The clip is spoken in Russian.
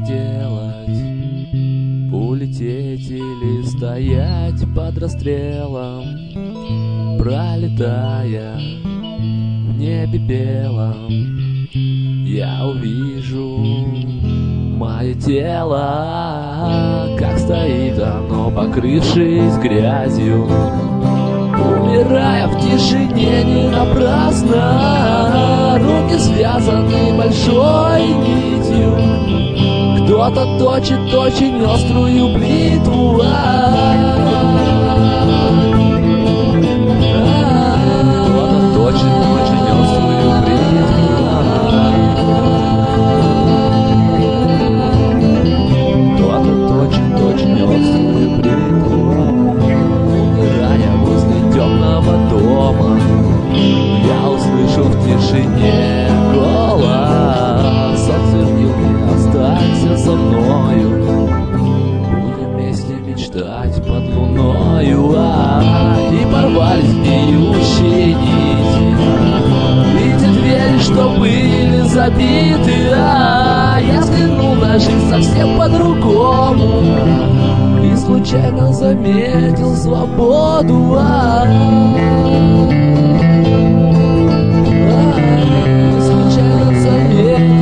делать? Улететь или стоять под расстрелом, пролетая в небе белом? Я увижу мое тело, как стоит оно, покрывшись грязью, умирая в тишине не напрасно. Руки связаны большой нитью, кто-то точит очень острую бритву. Кто-то точит очень острую бритву. Кто-то точит очень острую бритву. Умирая возле темного дома, я услышал в тишине голос, он твердил мне: останься со мною, будем вместе мечтать под луною. И порвались гниющие нити, эти двери, что были забиты. Я взглянул на жизнь совсем по-другому и случайно заметил свободу. Случайно заметил